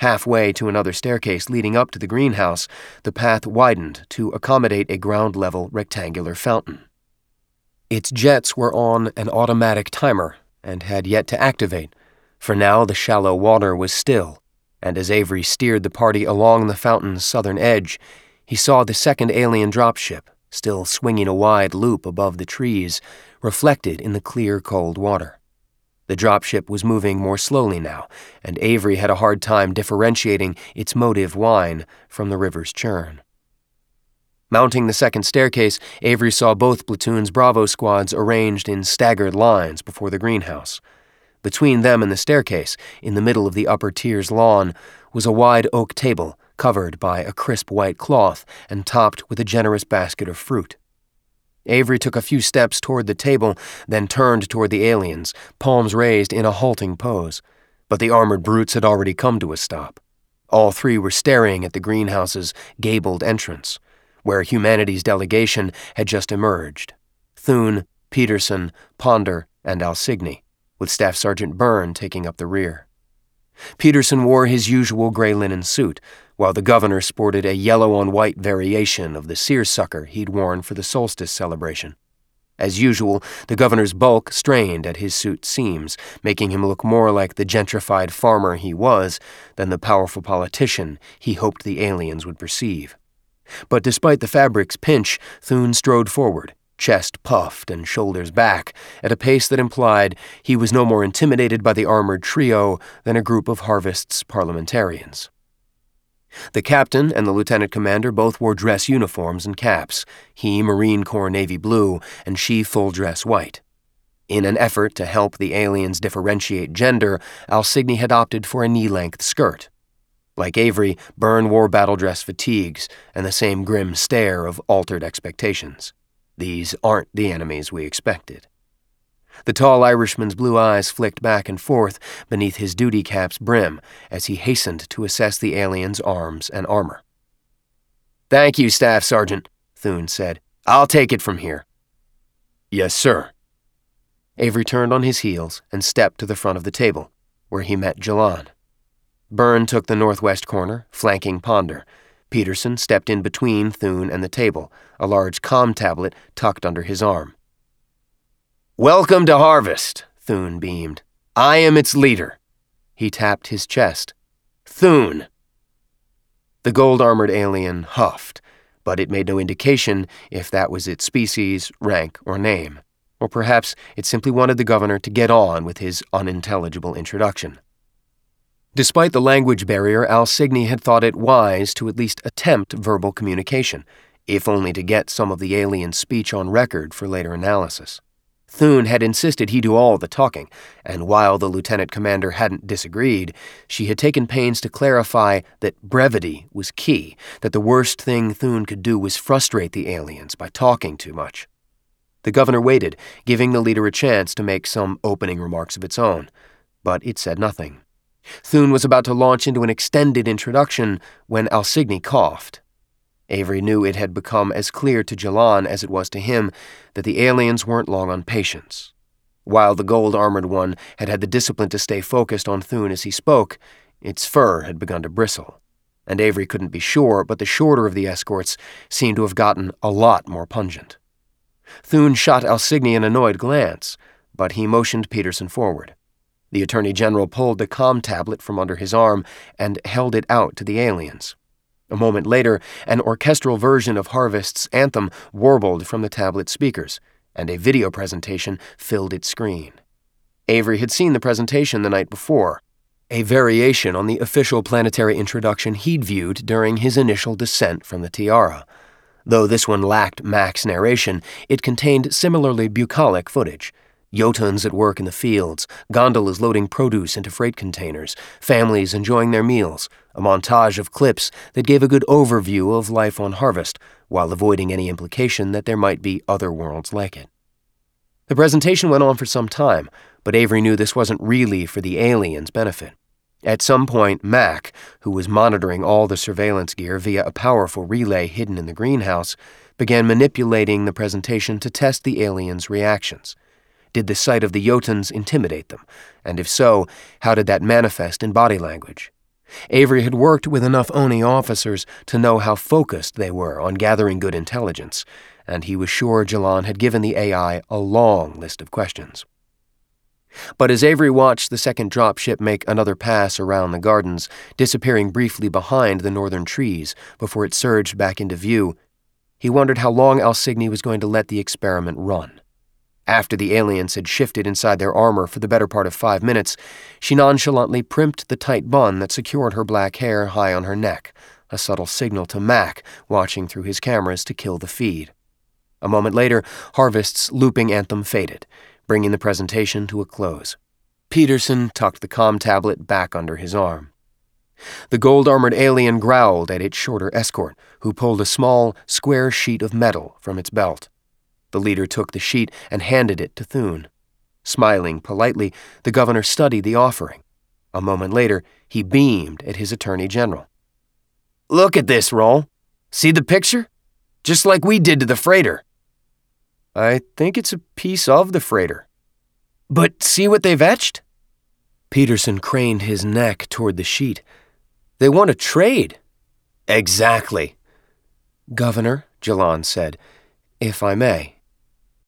Halfway to another staircase leading up to the greenhouse, the path widened to accommodate a ground-level rectangular fountain. Its jets were on an automatic timer and had yet to activate. For now, the shallow water was still, and as Avery steered the party along the fountain's southern edge, he saw the second alien dropship, still swinging a wide loop above the trees, reflected in the clear, cold water. The dropship was moving more slowly now, and Avery had a hard time differentiating its motive whine from the river's churn. Mounting the second staircase, Avery saw both platoons' Bravo squads arranged in staggered lines before the greenhouse. Between them and the staircase, in the middle of the upper tier's lawn, was a wide oak table covered by a crisp white cloth and topped with a generous basket of fruit. Avery took a few steps toward the table, then turned toward the aliens, palms raised in a halting pose. But the armored brutes had already come to a stop. All three were staring at the greenhouse's gabled entrance, where humanity's delegation had just emerged. Thune, Peterson, Ponder, and Alsigny, with Staff Sergeant Byrne taking up the rear. Peterson wore his usual gray linen suit, while the governor sported a yellow-on-white variation of the seersucker he'd worn for the solstice celebration. As usual, the governor's bulk strained at his suit's seams, making him look more like the gentrified farmer he was than the powerful politician he hoped the aliens would perceive. But despite the fabric's pinch, Thune strode forward, chest puffed and shoulders back, at a pace that implied he was no more intimidated by the armored trio than a group of Harvest's parliamentarians. The captain and the lieutenant commander both wore dress uniforms and caps, he Marine Corps navy blue and she full-dress white. In an effort to help the aliens differentiate gender, Alsigny had opted for a knee-length skirt. Like Avery, Byrne wore battle-dress fatigues and the same grim stare of altered expectations. These aren't the enemies we expected. The tall Irishman's blue eyes flicked back and forth beneath his duty cap's brim as he hastened to assess the aliens' arms and armor. "Thank you, Staff Sergeant," Thune said. "I'll take it from here." "Yes, sir." Avery turned on his heels and stepped to the front of the table, where he met Jalan. Byrne took the northwest corner, flanking Ponder. Peterson stepped in between Thune and the table, a large comm tablet tucked under his arm. "Welcome to Harvest," Thune beamed. "I am its leader." He tapped his chest. "Thune." The gold-armored alien huffed, but it made no indication if that was its species, rank, or name. Or perhaps it simply wanted the governor to get on with his unintelligible introduction. Despite the language barrier, Alsigny had thought it wise to at least attempt verbal communication, if only to get some of the alien's speech on record for later analysis. Thune had insisted he do all the talking, and while the lieutenant commander hadn't disagreed, she had taken pains to clarify that brevity was key, that the worst thing Thune could do was frustrate the aliens by talking too much. The governor waited, giving the leader a chance to make some opening remarks of its own, but it said nothing. Thune was about to launch into an extended introduction when Alsigny coughed. Avery knew it had become as clear to Jalan as it was to him that the aliens weren't long on patience. While the gold-armored one had had the discipline to stay focused on Thune as he spoke, its fur had begun to bristle. And Avery couldn't be sure, but the shorter of the escorts seemed to have gotten a lot more pungent. Thune shot Alsigny an annoyed glance, but he motioned Peterson forward. The Attorney General pulled the comm tablet from under his arm and held it out to the aliens. A moment later, an orchestral version of Harvest's anthem warbled from the tablet's speakers, and a video presentation filled its screen. Avery had seen the presentation the night before, a variation on the official planetary introduction he'd viewed during his initial descent from the Tiara. Though this one lacked Mac's narration, it contained similarly bucolic footage. Jotuns at work in the fields, gondolas loading produce into freight containers, families enjoying their meals, a montage of clips that gave a good overview of life on Harvest, while avoiding any implication that there might be other worlds like it. The presentation went on for some time, but Avery knew this wasn't really for the aliens' benefit. At some point, Mac, who was monitoring all the surveillance gear via a powerful relay hidden in the greenhouse, began manipulating the presentation to test the aliens' reactions. Did the sight of the Jotuns intimidate them? And if so, how did that manifest in body language? Avery had worked with enough ONI officers to know how focused they were on gathering good intelligence, and he was sure Jalon had given the AI a long list of questions. But as Avery watched the second dropship make another pass around the gardens, disappearing briefly behind the northern trees before it surged back into view, he wondered how long Alcyone was going to let the experiment run. After the aliens had shifted inside their armor for the better part of 5 minutes, she nonchalantly primped the tight bun that secured her black hair high on her neck, a subtle signal to Mac, watching through his cameras to kill the feed. A moment later, Harvest's looping anthem faded, bringing the presentation to a close. Peterson tucked the comm tablet back under his arm. The gold-armored alien growled at its shorter escort, who pulled a small, square sheet of metal from its belt. The leader took the sheet and handed it to Thune. Smiling politely, the governor studied the offering. A moment later, he beamed at his attorney general. "Look at this, Roll. See the picture? Just like we did to the freighter." "I think it's a piece of the freighter." "But see what they've etched?" Peterson craned his neck toward the sheet. "They want to trade." "Exactly." "Governor," Jalon said, "if I may."